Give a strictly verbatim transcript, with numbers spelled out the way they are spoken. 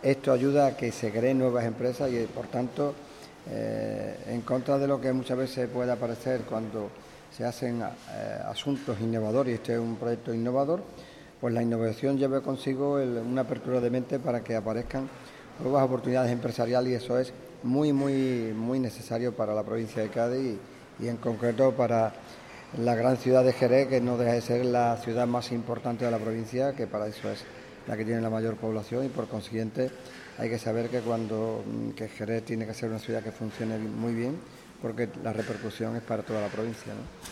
esto ayuda a que se creen nuevas empresas y, por tanto, eh, en contra de lo que muchas veces puede aparecer cuando se hacen eh, asuntos innovadores, y este es un proyecto innovador, pues la innovación lleva consigo el, una apertura de mente para que aparezcan nuevas oportunidades empresariales, y eso es muy, muy, muy necesario para la provincia de Cádiz y, y en concreto para la gran ciudad de Jerez, que no deja de ser la ciudad más importante de la provincia, que para eso es la que tiene la mayor población, y por consiguiente hay que saber que cuando que Jerez tiene que ser una ciudad que funcione muy bien, porque la repercusión es para toda la provincia, ¿no?